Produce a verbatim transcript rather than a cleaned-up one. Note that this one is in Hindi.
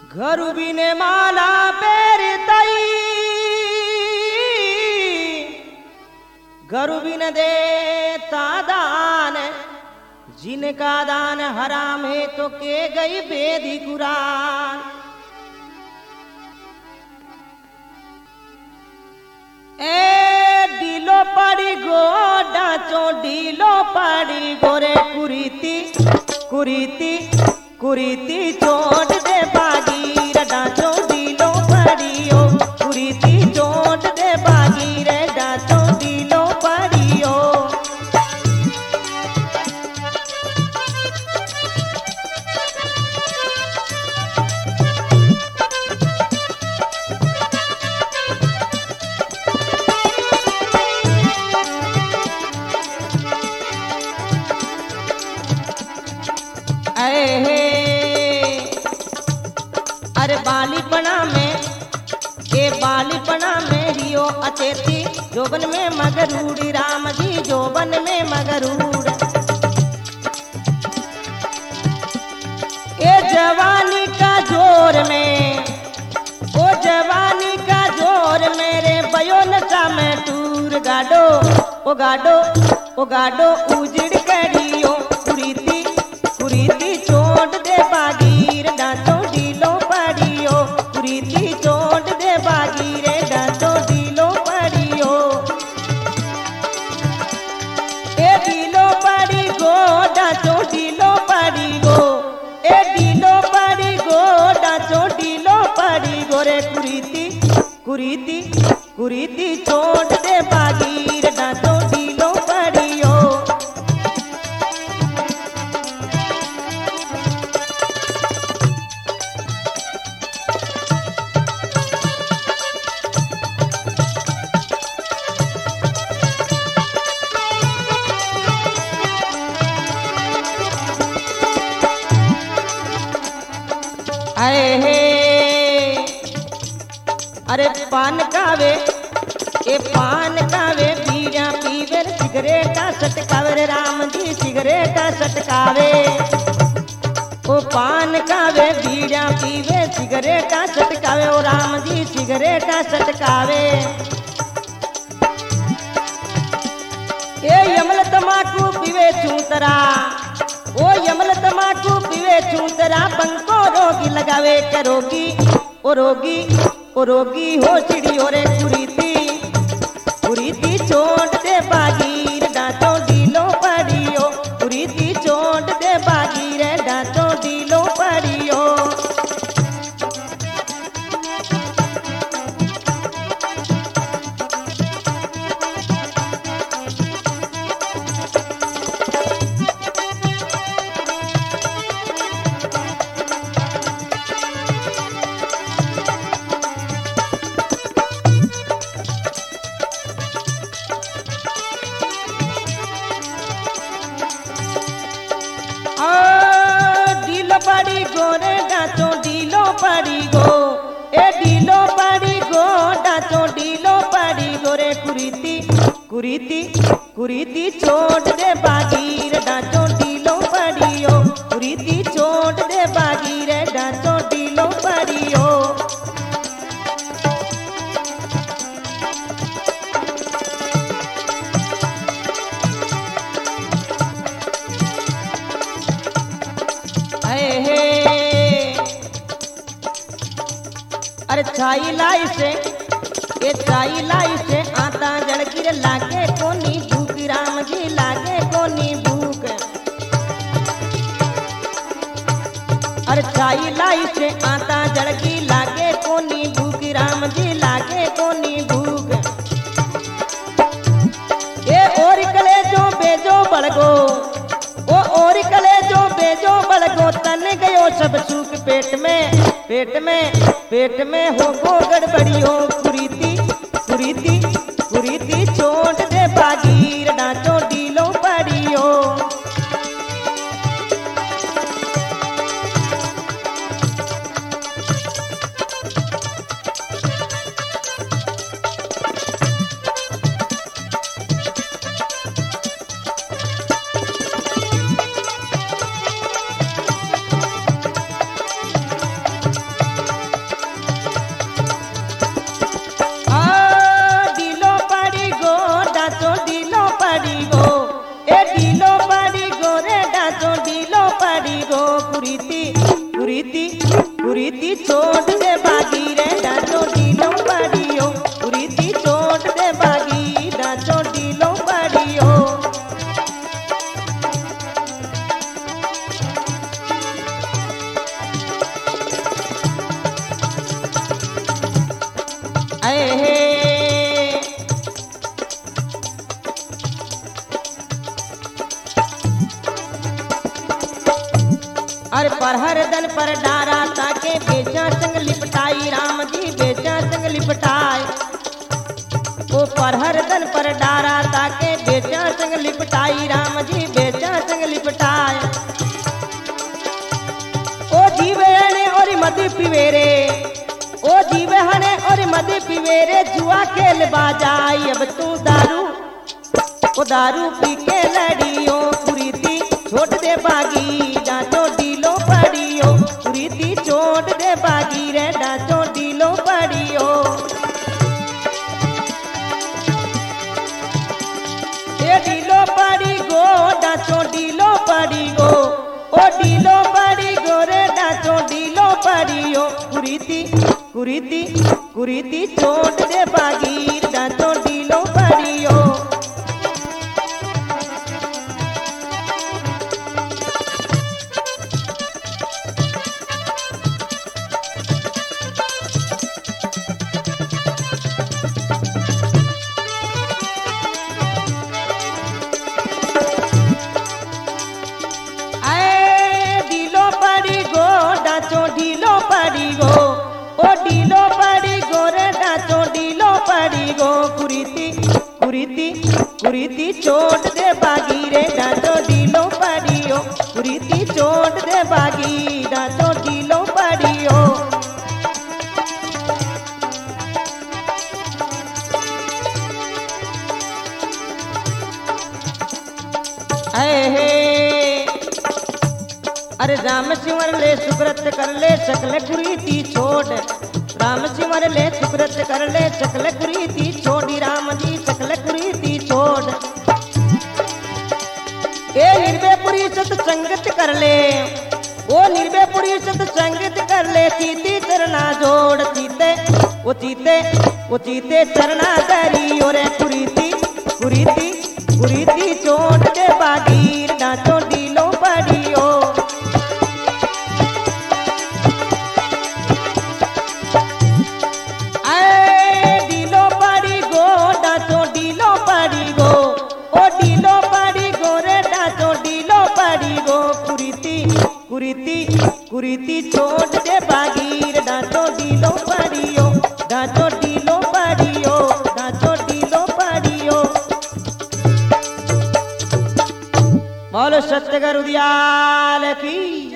घरु बिने माला पेर तई घरु बिन देता दान जिनका दान हराम है तो के गई बेदी कुरान। ए डीलो पड़ी गो डाचो डीलो पड़ी गोरे कुरीति कुरीति कुरीति चोट दे बागीर डाचो डीलो पड़ियो कुरीति चोट दे बागीर डाचो डीलो पड़ियो। अरे बालीपना में के बालीपना में रियो अचेती जोबन में मगरूड़ी राम जी जोबन में मगरूड़। ए जवानी का जोर में ओ जवानी का जोर मेरे बयो नशा में टूर गाडो ओ गाडो ओ गाडो उजड़ करियो कुरीति कुरीति चोट दे बागीर डांचो डीलो पड़ियो कुरीति चोट दे बागीर डांचो डीलो पड़ियो। ए डीलो पड़ी गो डांचो डीलो पड़ी गो ए डीलो पड़ी गो डांचो डीलो पड़ी गो रे कुरीति कुरीति कुरीति चोट दे बागीर डांचो डीलो पड़ियो। आए हे अरे पान कावे ए पान कावे बीड़ा पीवे सिगरेटा सटकावे रे राम जी सिगरेटा सटकावे ओ पान कावे बीड़ा पीवे सिगरेटा सटकावे ओ राम जी सिगरेटा सटकावे। ए यमल तमाकू पीवे चूतरा ओ यमल तमाकू पीवे चूतरा बंको रोगी लगावे के रोगी ओ रोगी ओ रोगी हो चिड़ियो रे कुरीति कुरीति चोट दे बागीर डांचो डीलो पड़ियो कुरीति चोट दे बागीर डांचो डीलो पड़ियो। पड़ी गो रे डांचो डीलो पड़ी गो ए डीलो पड़ी गो डांचो डीलो पड़ी गो रे कुरीति कुरीति कुरीति चोट दे बागीर डांचो डीलो पड़ियो कुरीति चोट दे बागीर डांचो डीलो पड़ियो। अरे छाई लाई से ये छाई लाई से आता जड़की रे लागे कोनी भूख राम जी लागे कोनी भूख। अरे छाई लाई से आता जड़की लागे कोनी भूख राम जी लागे कोनी भूख। ये और कले जो बेजो बड़गो ओ और कले जो बेजो बड़गो तन गयो सब सूख पेट में पेट में पेट में हो गो गड़बड़ियो कुरीति कुरीति कुरीति चोट दे बागीर डांचो डीलो पड़ियो। कुरीति कुरीति कुरीति छोड़ दे बागी रे डाचो डीलो पड़ियो कुरीति छोड़ दे बागी डाचो डीलो पड़ियो। अहे अरे पर हर दन पर डारा ताके बेचा संग लिपटाई राम जी बेचा संग लिपटाए ओ पर हर दन पर डारा ताके बेचा संग लिपटाई राम जी बेचा संग लिपटाए। ओ जीवे हने और मदी पिवेरे ओ जीवे हने और मदी पिवेरे जुआ खेल बाजाई अब तू दारू ओ दारू पी के लड़ियो कुरीति छोड़ दे बागी डाचो डीलो पड़ियो कुरीति छोड़ दे बागी रे डाचो डीलो पड़ियो। ये डीलो पड़ी गो डाचो डीलो पड़ी गो ओ डीलो पड़ी गो रे डाचो डीलो पड़ियो कुरीति कुरीति कुरीति छोड़ दे बागी डाचो डीलो पड़ियो। ढीलो पड़ी गो ओ ढीलो पड़ी गो रे डाचो ढीलो पड़ी गो कुरीति कुरीति कुरीति छोड़ दे बागी रे डाचो ढीलो पड़ियो कुरीति छोड़ दे बागी डाचो ढीलो पड़ियो। अहे अरे राम सिमर ले सुकृत कर ले सकल कुरीति छोड़ राम सिमर ले सुकृत कर ले सकल कुरीति छोड़ी राम जी सकल कुरीति छोड़। ए निर्भयपुरी सत्संगत कर ले ओ निर्भयपुरी सत्संगत कर ले चीती चरना जोड़ चीते ओ चीते ओ चीते चरना करी और कुरीति कुरीति कुरीति छोड़ दे बागी डाचो डीलो पड़ियो। कुरीति कुरीति छोड़ दे बागी डाचो डीलो पड़ियो डाचो डीलो पड़ियो डाचो डीलो पड़ियो। बोलो सत्य गुरु दयाल की।